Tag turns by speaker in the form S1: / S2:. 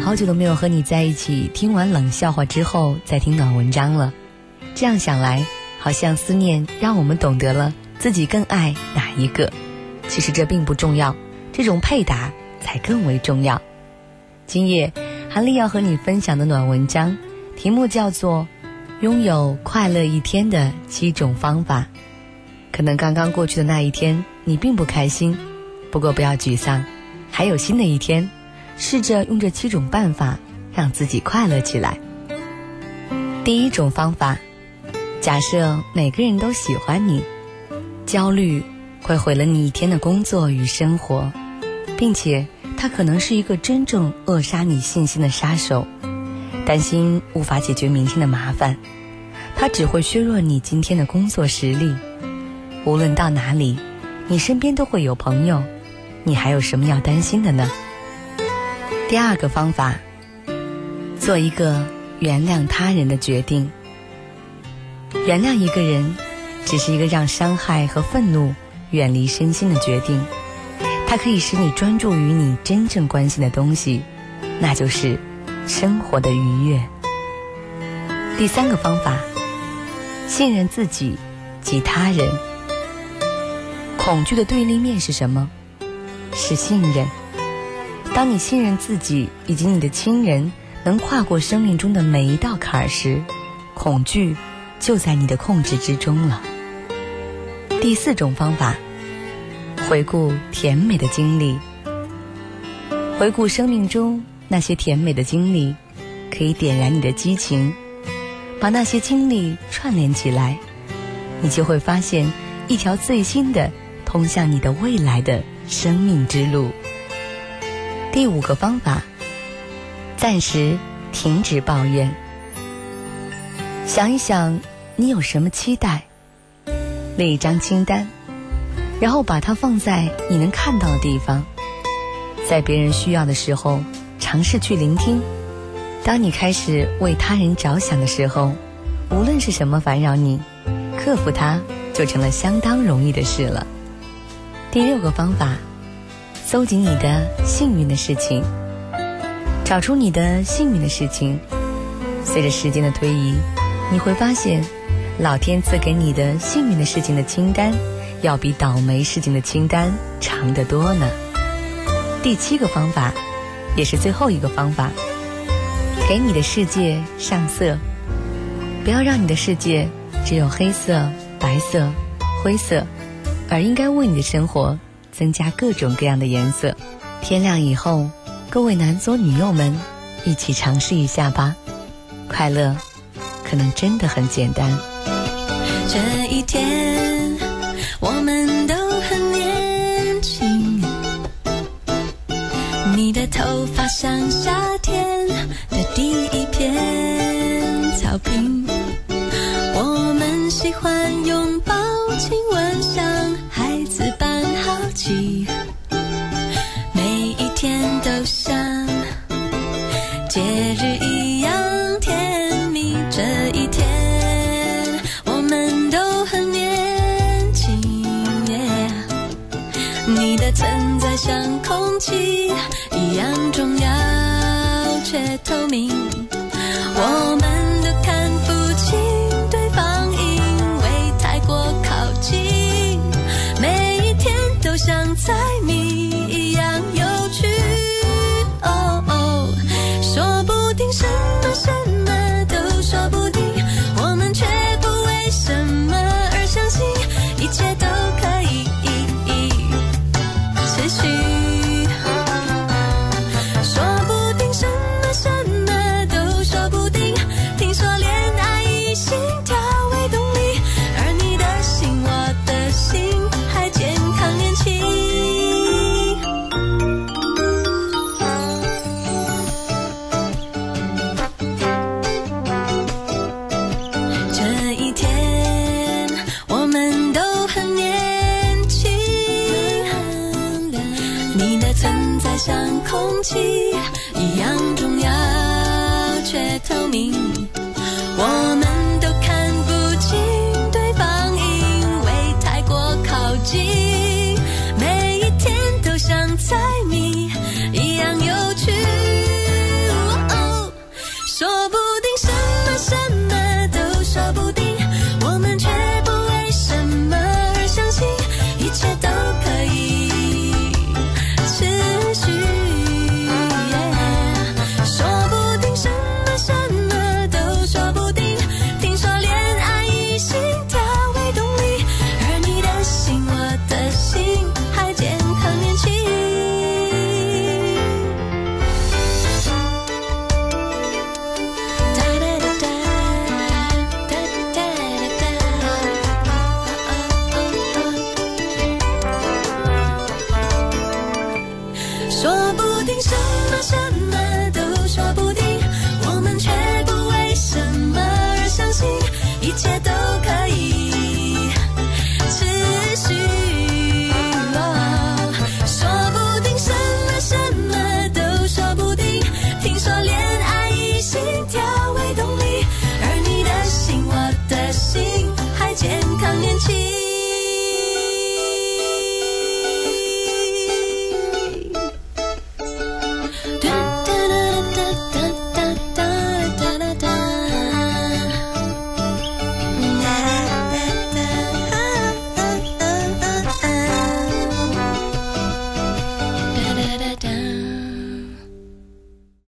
S1: 好久都没有和你在一起听完冷笑话之后再听暖文章了。这样想来，好像思念让我们懂得了自己更爱哪一个。其实这并不重要，这种配搭才更为重要。今夜韩丽要和你分享的暖文章题目叫做拥有快乐一天的7种方法。可能刚刚过去的那一天你并不开心，不过不要沮丧，还有新的一天，试着用这7种办法让自己快乐起来。第一种方法，假设每个人都喜欢你，焦虑会毁了你一天的工作与生活，并且它可能是一个真正扼杀你信心的杀手。担心无法解决明天的麻烦，它只会削弱你今天的工作实力。无论到哪里，你身边都会有朋友，你还有什么要担心的呢？第二个方法，做一个原谅他人的决定。原谅一个人，只是一个让伤害和愤怒远离身心的决定，它可以使你专注于你真正关心的东西，那就是生活的愉悦。第三个方法，信任自己及他人。恐惧的对立面是什么？是信任。当你信任自己以及你的亲人能跨过生命中的每一道坎时，恐惧就在你的控制之中了。第4种方法，回顾甜美的经历。回顾生命中那些甜美的经历，可以点燃你的激情，把那些经历串联起来，你就会发现一条最新的通向你的未来的生命之路。第5个方法，暂时停止抱怨。想一想你有什么期待，列一张清单，然后把它放在你能看到的地方。在别人需要的时候，尝试去聆听。当你开始为他人着想的时候，无论是什么烦扰你，克服它就成了相当容易的事了。第6个方法，搜集你的幸运的事情。找出你的幸运的事情。随着时间的推移，你会发现老天赐给你的幸运的事情的清单要比倒霉事情的清单长得多呢。第7个方法，也是最后一个方法，给你的世界上色。不要让你的世界只有黑色、白色、灰色，而应该为你的生活增加各种各样的颜色。天亮以后，各位男左女右们一起尝试一下吧，快乐可能真的很简单。
S2: 这一天我们都很年轻，你的头发像夏天的第一片草坪，我们喜欢拥抱亲吻，像孩子般好奇，每一天都像节日一样甜蜜。这一天我们都很年轻，你的存在像空气一样重要却透明，我们都看不清对方，因为太过靠近，每一天都像猜谜一样有趣。哦哦，说不定什么什么都说不定，我们却不为什么而相信，一切都可以持续。说不定什么什么都说不定，听说恋爱以心跳为动力，而你的心我的心还健康年轻。这一天我们都很年轻，你的存在像空气一样重要却透明，我们都看不清对方，因为太过靠近，每一天都像猜谜一样有趣。 说不定什么时